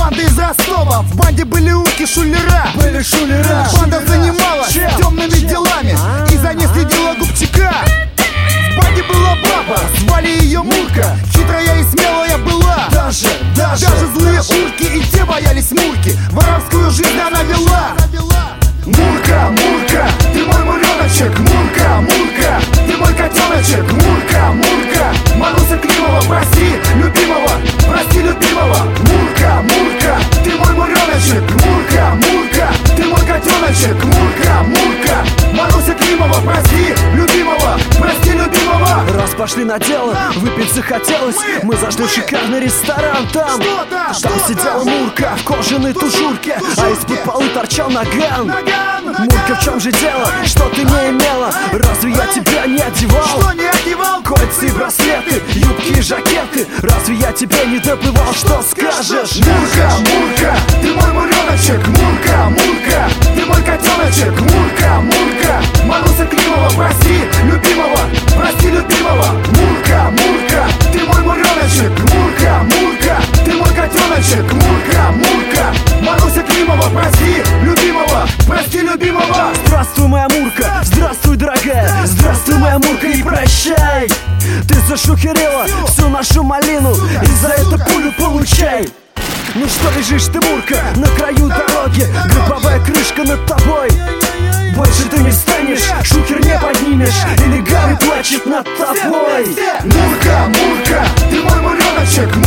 Банда из Ростова, в банде были утки, шулера. Банда занималась темными делами, и за ней следила Губчака. В банде была баба, звали ее Мурка. Хитрая и смелая была, даже злые урки и те боялись Мурки. Воровскую жизнь она вела. Мурка, Мурка, ты мой муреночек. Мурка, Мурка, ты мой котеночек. Мурка, Мурка, Маруся Климова, прости любимого, прости любимого. Мурка, Мурка, ты мой муреночек. Мурка, Мурка, ты мой котеночек. Мурка, Мурка, Маруся Климова, прости любимого, прости любимого. Раз пошли на дело, выпить захотелось. Мы зашли в шикарный ресторан. Там сидела Мурка в кожаной тужурке, а из-под полы торчал наган. Мурка, в чем же дело? Что ты не имела? Разве я тебя не одевал? Что не одевал? Кольца и браслеты, юбки и жакеты. Разве я тебе не добывал? Что скажешь? Мурка, Мурка, ты мой муреночек. Мурка, Мурка, ты мой котеночек. Мурка, Мурка, Маруся Климова, прости любимого, прости любимого. Мурка, Мурка, ты мой муреночек. Мурка, Мурка, ты мой котеночек. Мурка, Мурка, Маруся Климова, прости любимого, прости любимого. Здравствуй, моя Мурка, здравствуй, дорогая. Здравствуй, моя Мурка, и прощай. Ты зашухерила всю нашу малину, и за это пулю получай. Ну что лежишь ты, Мурка, на краю дороги? Гробовая крышка над тобой. Больше ты не встанешь, шухер не поднимешь, или Гарри плачет над тобой. Мурка, Мурка, ты мой муреночек.